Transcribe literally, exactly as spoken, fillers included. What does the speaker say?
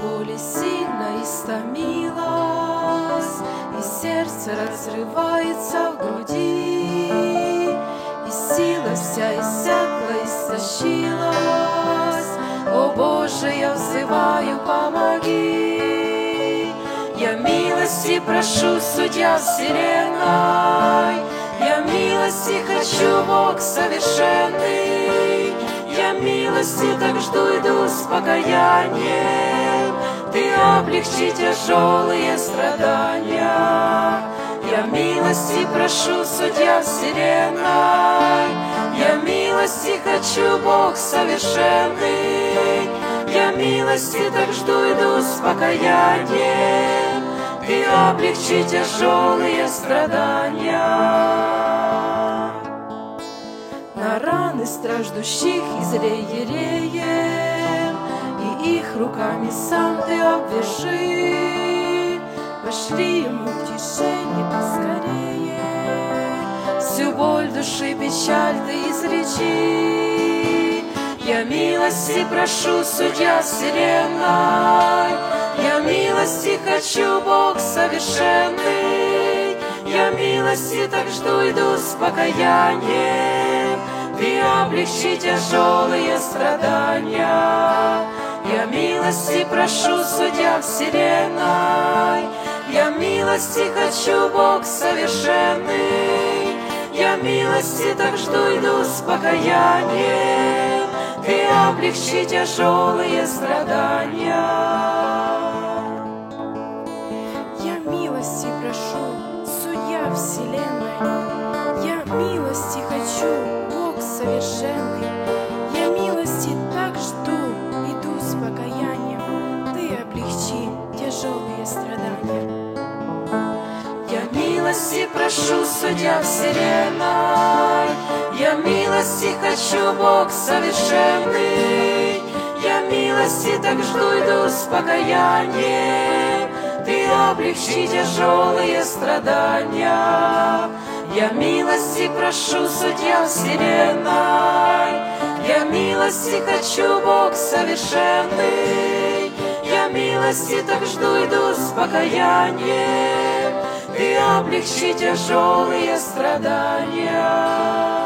боли сильно истомилась, и сердце разрывается в груди, и сила вся иссякла, истощилась. О Боже, я взываю, помоги. Я милости прошу, судья вселенной, я милости хочу, Бог совершенный. Я милости так жду, иду с покаянием, Ты облегчи тяжелые страдания. Я милости прошу, судья вселенной, я милости хочу, Бог совершенный. Я милости так жду, иду с покаянием, Ты облегчи тяжелые страдания. На раны страждущих излей елеем, и их руками сам Ты обвяжи. Пошли ему утешение поскорее, всю боль души, печаль Ты излечи. Я милости прошу, судья вселенной, я милости хочу, Бог совершенный. Я милости так жду, иду с покаянием, Ты облегчи тяжелые страдания. Я милости прошу, судья вселенной, я милости хочу, Бог совершенный. Я милости так жду, иду с покаянием, Ты облегчи тяжелые страдания. Я милости прошу, судья вселенной, я милости хочу, Бог совершенный. Я милости так жду, иду с покаянием, Ты облегчи тяжелые страдания. Я милости прошу, судья вселенной, я милости хочу, Бог совершенный. Я милости так жду, иду с покаянием, Ты облегчи тяжелые страдания. Я милости прошу, судья вселенной, я милости хочу, Бог совершенный. Я милости так жду, иду с покаянием, Ты облегчи тяжелые страдания.